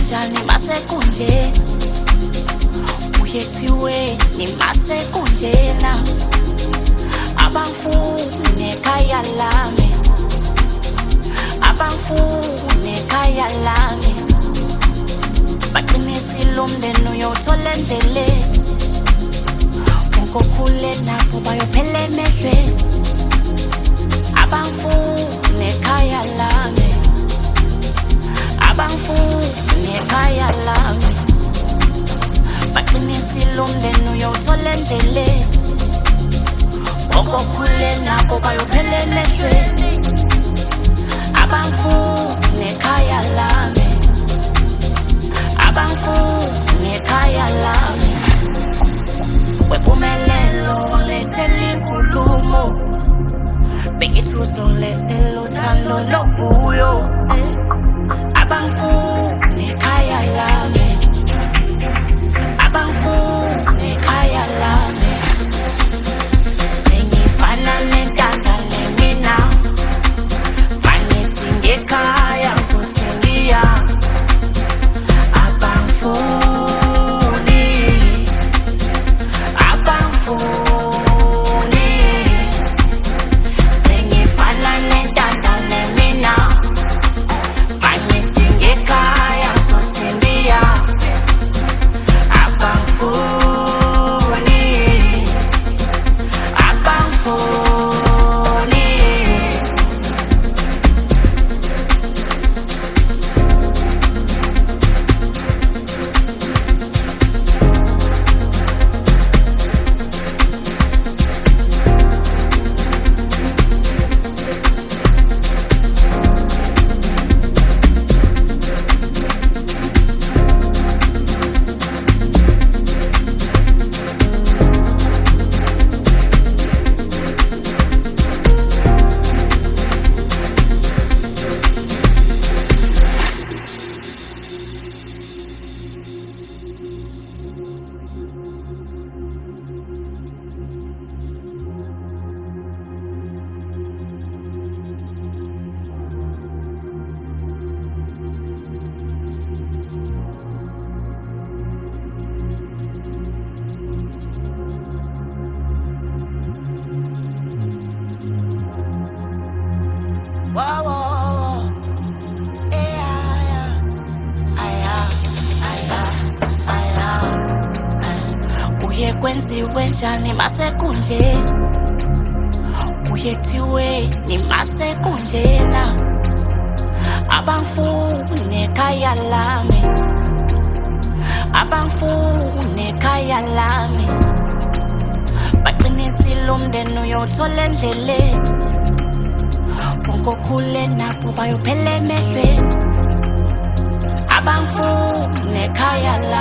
wenjani masekunje uyethiwe ni masekunjena abangifune ekhaya lami abangifune ekhaya lami baqinisile umndeni uyothola endlele unkokhule napho bayophela emehlweni abangifune ekhaya lami abangifune ekhaya lami baqinisile umndeni uyothola endlele unkokhule napho bayophela emehlweni abangifune ekhaya lami abangifune ekhaya lami wepumelelo lethela inkulumo bekithuso lethela uthando novuyo abangifune ekhaya lami abangifune ekhaya lami sengifana nentanga lemina banethi ngekhaya ngizothengiya kwenziwe njani masekunje uyethiwe ni masekunjena abangifune ekhaya lami abangifune ekhaya lami baqinisile umndeni uyothola endlele unkokhule napho bayophela emehlweni abangifune ekhaya lami